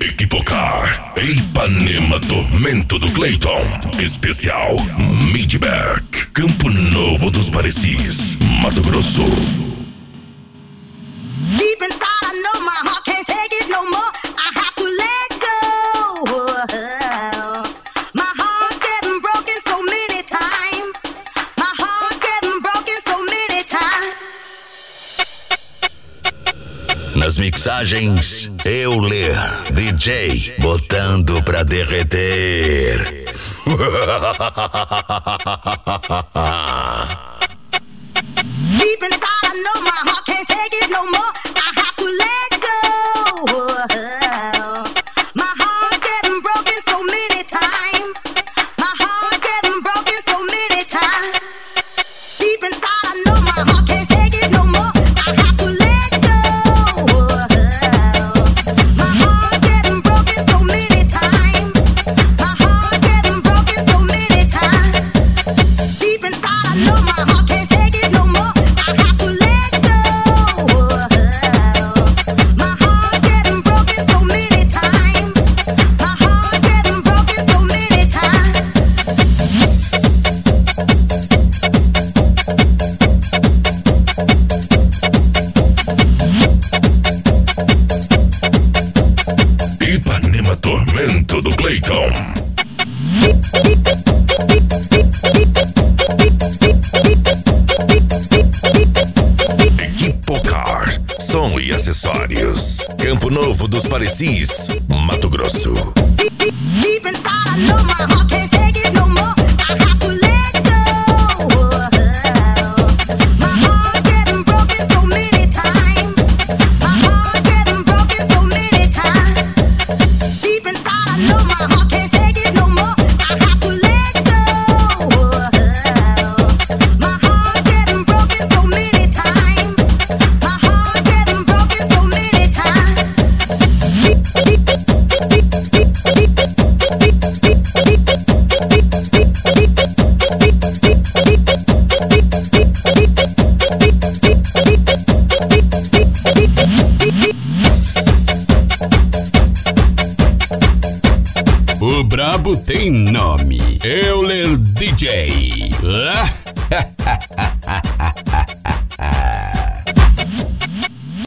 Equipocar, Ipanema Tormento do Clayton. Especial Midback, Campo Novo dos Parecis, Mato Grosso. Deep inside I know my heart can't take it no more. I have to let go. My heart's getting broken so many times. My heart's getting broken so many times. Nas mixagens, Euler, DJ, botando pra derreter. Deep inside I know my heart can't take it no more. I have to let go. My heart's getting broken so many times. My heart's getting broken so many times. Deep inside I know my heart can't take it no more. I have to let go. My heart's getting broken so many times. My heart's getting broken so many times. Deep inside I know my heart can't take it no more. I have to let go. My heart's getting broken so many times. My heart's getting broken so many times. Ipanema Tormento do Clayton. Equipocar, som e acessórios. Campo Novo dos Parecis, Mato Grosso. Deep inside I know my heart can't take it no more. I have to let go. My heart's getting broken so many times. My heart's getting broken so many times. Deep inside I know my heart can't take it no more. I have to let go. My heart's getting broken so many times. My heart's getting broken so many times. O brabo tem nome, Euler DJ.